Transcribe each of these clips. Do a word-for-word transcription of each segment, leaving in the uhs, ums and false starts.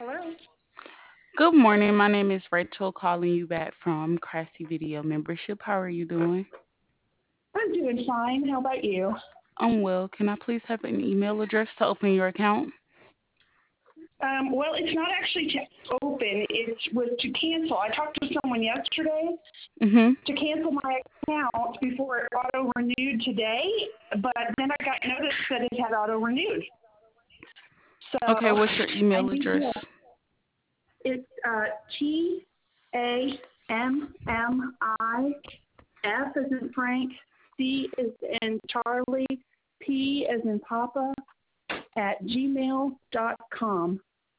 Hello. Good morning. My name is Rachel, calling you back from Crafty Video Membership. How are you doing? I'm doing fine. How about you? I'm well. Can I please have an email address to open your account? Um, well, it's not actually to open. It was to cancel. I talked to someone yesterday Mhm. to cancel my account before it auto renewed today, but then I got notice that it had auto renewed. So Okay. What's your I email need address? to. It's uh, T A M M I F as in Frank, C as in Charlie, P as in Papa at gmail dot com.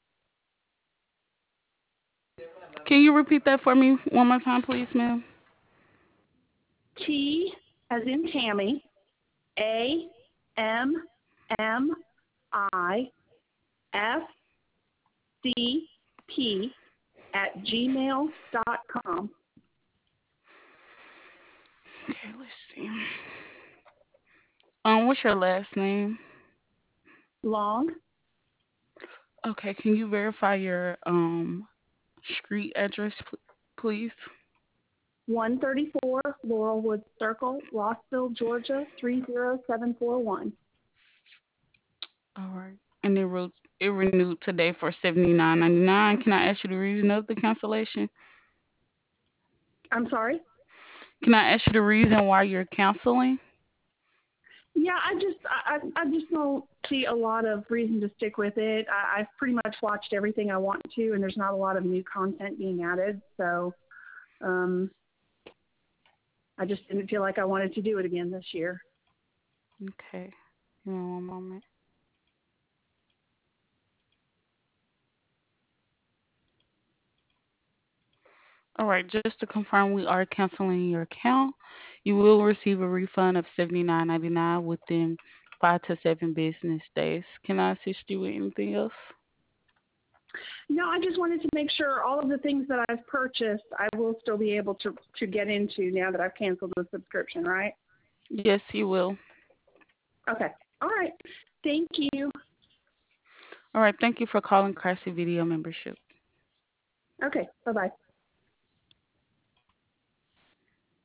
Can you repeat that for me one more time, please, ma'am? T as in Tammy, A M M I F C P at gmail dot com. Okay. Let's see. Um. What's your last name? Long, Okay. Can you verify your um street address, pl- please? one thirty-four Laurelwood Circle, Rossville, Georgia, three zero seven four one. All right. And it wrote it renewed today for seventy nine ninety nine. Can I ask you the reason of the cancellation? I'm sorry? Can I ask you the reason why you're canceling? Yeah, I just I, I I just don't see a lot of reason to stick with it. I, I've pretty much watched everything I want to, and there's not a lot of new content being added. So um, I just didn't feel like I wanted to do it again this year. Okay. Give me one moment. All right, just to confirm, we are canceling your account. You will receive a refund of seventy nine ninety nine within five to seven business days. Can I assist you with anything else? No, I just wanted to make sure all of the things that I've purchased, I will still be able to to get into now that I've canceled the subscription, right? Yes, you will. Okay. All right. Thank you. All right, thank you for calling Classy Video Membership. Okay. Bye bye.